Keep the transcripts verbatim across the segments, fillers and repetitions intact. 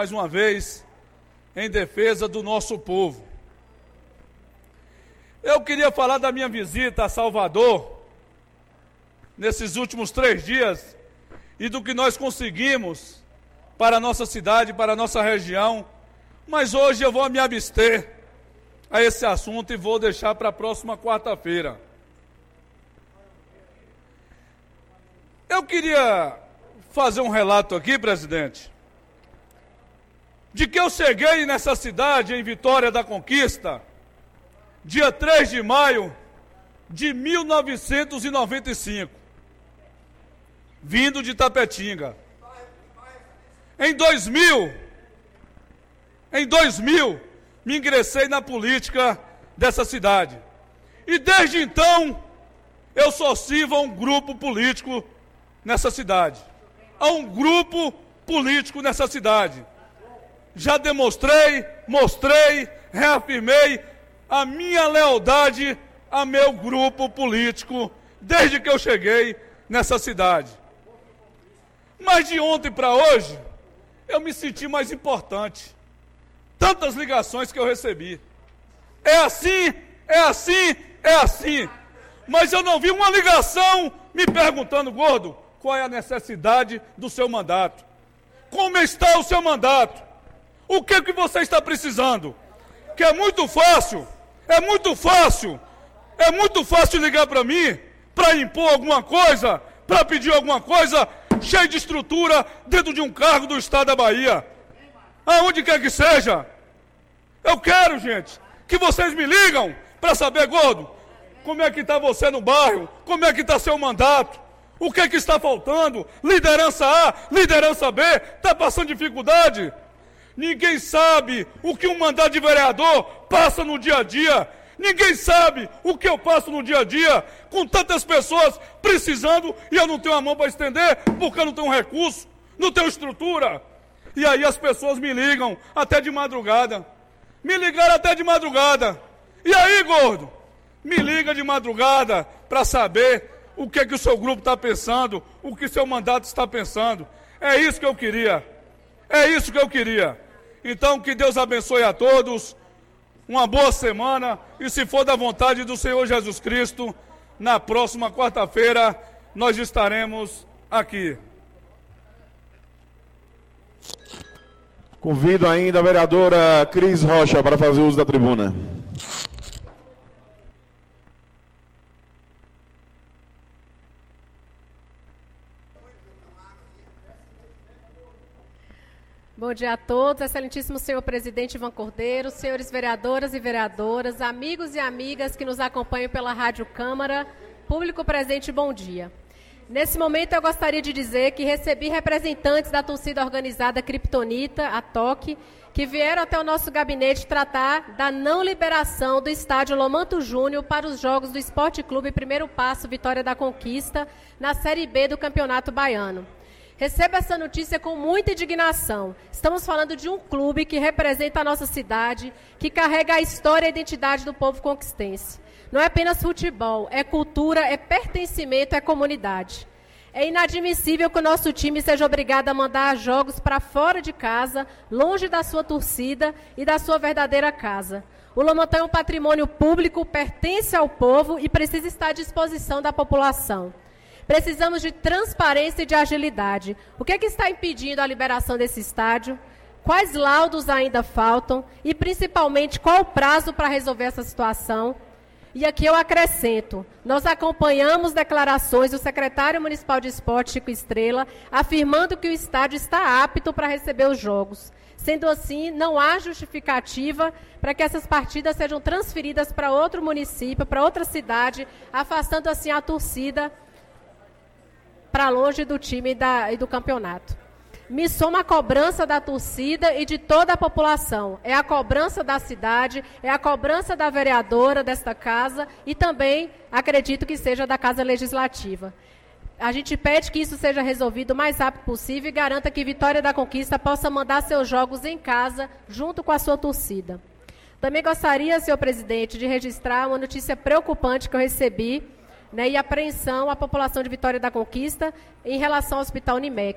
mais uma vez, em defesa do nosso povo. Eu queria falar da minha visita a Salvador, nesses últimos três dias, e do que nós conseguimos para a nossa cidade, para a nossa região, mas hoje eu vou me abster a esse assunto e vou deixar para a próxima quarta-feira. Eu queria fazer um relato aqui, presidente, de que eu cheguei nessa cidade, em Vitória da Conquista, dia três de maio de mil novecentos e noventa e cinco, vindo de Tapetinga. Em dois mil, em dois mil, me ingressei na política dessa cidade. E desde então, eu só sirvo a um grupo político nessa cidade. A um grupo político nessa cidade. Já demonstrei, mostrei, reafirmei a minha lealdade a meu grupo político desde que eu cheguei nessa cidade. Mas de ontem para hoje, eu me senti mais importante. Tantas ligações que eu recebi. É assim, é assim, é assim. Mas eu não vi uma ligação me perguntando, gordo, qual é a necessidade do seu mandato? Como está o seu mandato? O que que você está precisando? Que é muito fácil, é muito fácil, é muito fácil ligar para mim, para impor alguma coisa, para pedir alguma coisa, cheio de estrutura, dentro de um cargo do Estado da Bahia. Aonde quer que seja. Eu quero, gente, que vocês me ligam para saber, gordo, como é que está você no bairro, como é que está seu mandato, o que é que está faltando, liderança A, liderança B, está passando dificuldade. Ninguém sabe o que um mandato de vereador passa no dia a dia. Ninguém sabe o que eu passo no dia a dia, com tantas pessoas precisando, e eu não tenho a mão para estender, porque eu não tenho recurso, não tenho estrutura. E aí as pessoas me ligam até de madrugada. Me ligaram até de madrugada. E aí, gordo? Me liga de madrugada para saber o que é que o seu grupo está pensando, o que seu mandato está pensando. É isso que eu queria. É isso que eu queria. Então, que Deus abençoe a todos. Uma boa semana. E se for da vontade do Senhor Jesus Cristo, na próxima quarta-feira, nós estaremos aqui. Convido ainda a vereadora Cris Rocha para fazer uso da tribuna. Bom dia a todos, excelentíssimo senhor presidente Ivan Cordeiro, senhores vereadoras e vereadoras, amigos e amigas que nos acompanham pela Rádio Câmara, público presente, bom dia. Nesse momento eu gostaria de dizer que recebi representantes da torcida organizada Kryptonita, a Toque, que vieram até o nosso gabinete tratar da não liberação do estádio Lomanto Júnior para os jogos do Esporte Clube Primeiro Passo Vitória da Conquista na Série B do Campeonato Baiano. Recebo essa notícia com muita indignação. Estamos falando de um clube que representa a nossa cidade, que carrega a história e a identidade do povo conquistense. Não é apenas futebol, é cultura, é pertencimento, é comunidade. É inadmissível que o nosso time seja obrigado a mandar jogos para fora de casa, longe da sua torcida e da sua verdadeira casa. O Lomantão é um patrimônio público, pertence ao povo e precisa estar à disposição da população. Precisamos de transparência e de agilidade. O que é que está impedindo a liberação desse estádio? Quais laudos ainda faltam? E, principalmente, qual o prazo para resolver essa situação? E aqui eu acrescento, nós acompanhamos declarações do secretário municipal de esporte, Chico Estrela, afirmando que o estádio está apto para receber os jogos. Sendo assim, não há justificativa para que essas partidas sejam transferidas para outro município, para outra cidade, afastando assim a torcida para longe do time e, da, e do campeonato. Me soma a cobrança da torcida e de toda a população. É a cobrança da cidade, é a cobrança da vereadora desta casa e também, acredito que seja da Casa Legislativa. A gente pede que isso seja resolvido o mais rápido possível e garanta que Vitória da Conquista possa mandar seus jogos em casa, junto com a sua torcida. Também gostaria, senhor presidente, de registrar uma notícia preocupante que eu recebi, né, e apreensão à população de Vitória da Conquista em relação ao Hospital Unimec.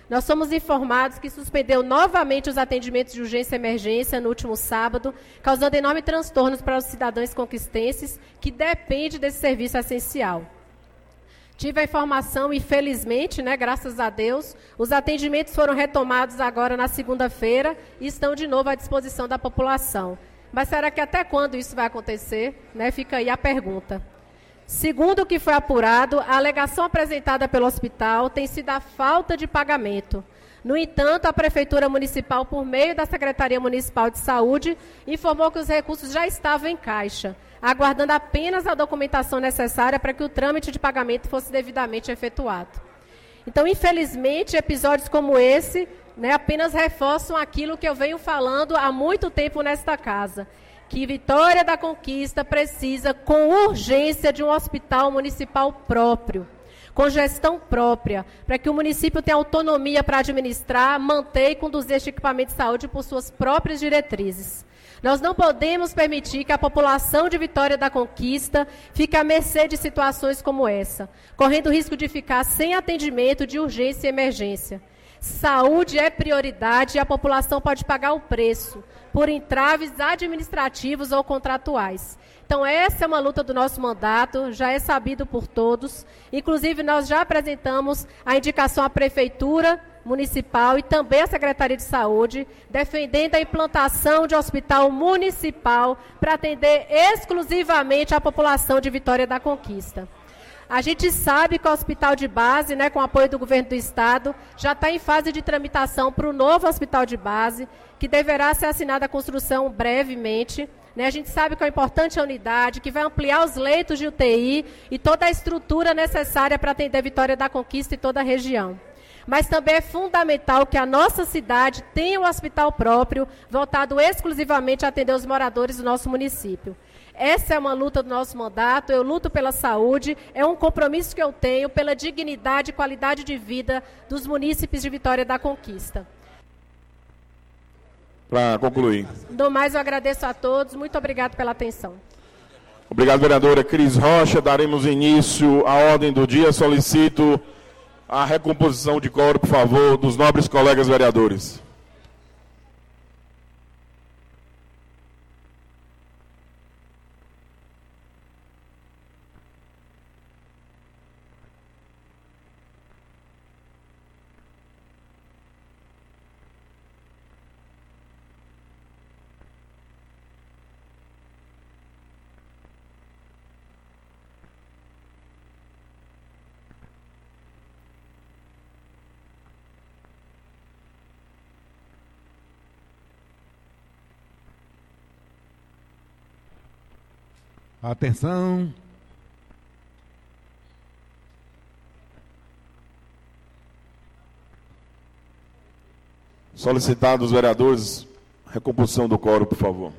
nós somos informados que suspendeu novamente os atendimentos de urgência e emergência no último sábado, causando enormes transtornos para os cidadãos conquistenses que dependem desse serviço essencial. Tive a informação e, felizmente, né, graças a Deus, os atendimentos foram retomados agora na segunda-feira e estão de novo à disposição da população. Mas será que até quando isso vai acontecer? Né, fica aí a pergunta. Segundo o que foi apurado, a alegação apresentada pelo hospital tem sido a falta de pagamento. No entanto, a Prefeitura Municipal, por meio da Secretaria Municipal de Saúde, informou que os recursos já estavam em caixa, aguardando apenas a documentação necessária para que o trâmite de pagamento fosse devidamente efetuado. Então, infelizmente, episódios como esse, né, apenas reforçam aquilo que eu venho falando há muito tempo nesta casa, que Vitória da Conquista precisa, com urgência, de um hospital municipal próprio, com gestão própria, para que o município tenha autonomia para administrar, manter e conduzir este equipamento de saúde por suas próprias diretrizes. Nós não podemos permitir que a população de Vitória da Conquista fique à mercê de situações como essa, correndo o risco de ficar sem atendimento de urgência e emergência. Saúde é prioridade e a população pode pagar o preço por entraves administrativos ou contratuais. Então, essa é uma luta do nosso mandato, já é sabido por todos. Inclusive, nós já apresentamos a indicação à Prefeitura Municipal e também à Secretaria de Saúde, defendendo a implantação de hospital municipal para atender exclusivamente a população de Vitória da Conquista. A gente sabe que o hospital de base, né, com apoio do governo do estado, já está em fase de tramitação para o novo hospital de base, que deverá ser assinada a construção brevemente. Né? A gente sabe que é importante a unidade, que vai ampliar os leitos de U T I e toda a estrutura necessária para atender Vitória da Conquista e toda a região. Mas também é fundamental que a nossa cidade tenha um hospital próprio, voltado exclusivamente a atender os moradores do nosso município. Essa é uma luta do nosso mandato, eu luto pela saúde, é um compromisso que eu tenho pela dignidade e qualidade de vida dos munícipes de Vitória da Conquista. Para concluir. Do mais, eu agradeço a todos, muito obrigado pela atenção. Obrigado, vereadora Cris Rocha. Daremos início à ordem do dia. Solicito a recomposição de quórum, por favor, dos nobres colegas vereadores. Atenção. Solicitado os vereadores, recomposição do quórum, por favor.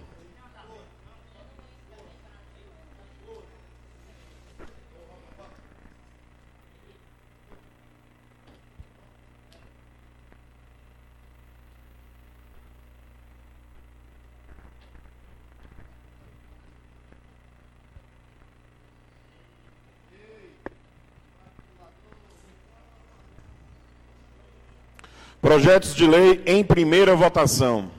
Projetos de lei em primeira votação.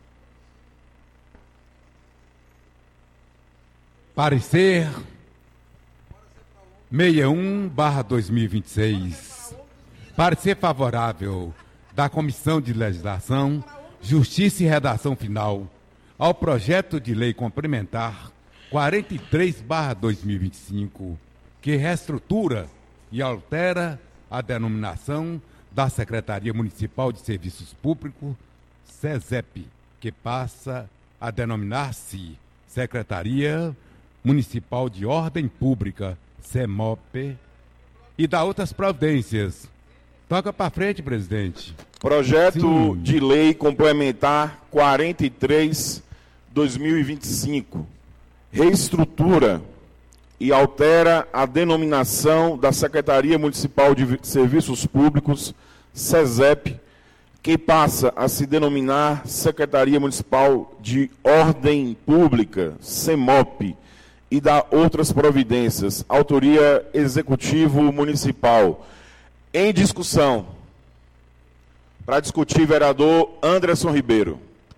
Parecer sessenta e um barra dois mil e vinte e seis. Parecer favorável da Comissão de Legislação, Justiça e Redação Final ao projeto de lei complementar quarenta e três barra dois mil e vinte e cinco, que reestrutura e altera a denominação da Secretaria Municipal de Serviços Públicos, SESEP, que passa a denominar-se Secretaria Municipal de Ordem Pública, SEMOP, e dá outras providências. Toca para frente, presidente. Projeto Sim. de lei complementar quarenta e três barra dois mil e vinte e cinco, reestrutura e altera a denominação da Secretaria Municipal de Serviços Públicos, SESEP, que passa a se denominar Secretaria Municipal de Ordem Pública, SEMOP, e dá outras providências. Autoria Executivo Municipal. Em discussão. Para discutir, vereador Anderson Ribeiro.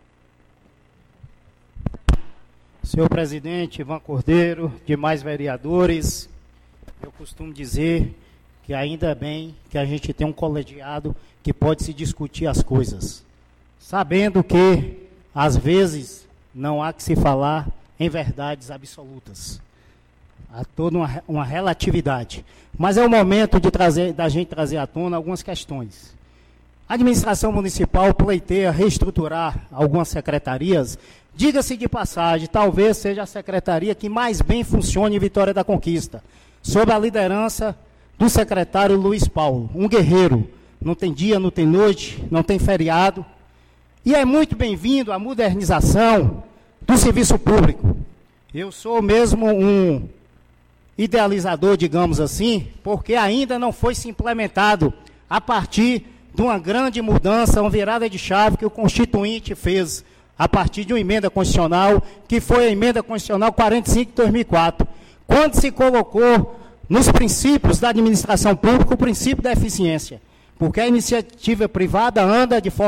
Senhor presidente, Ivan Cordeiro, demais vereadores, eu costumo dizer que ainda bem que a gente tem um colegiado que pode se discutir as coisas, sabendo que, às vezes, não há que se falar em verdades absolutas. Há toda uma, uma relatividade. Mas é o momento de trazer, da gente trazer à tona algumas questões. A administração municipal pleiteia reestruturar algumas secretarias. Diga-se de passagem, talvez seja a secretaria que mais bem funcione em Vitória da Conquista, sob a liderança do secretário Luiz Paulo, um guerreiro. Não tem dia, não tem noite, não tem feriado. E é muito bem-vindo a modernização do serviço público. Eu sou mesmo um idealizador, digamos assim, porque ainda não foi se implementado a partir de uma grande mudança, uma virada de chave que o Constituinte fez a partir de uma emenda constitucional, que foi a emenda constitucional quarenta e cinco de dois mil e quatro, quando se colocou nos princípios da administração pública o princípio da eficiência, porque a iniciativa privada anda de forma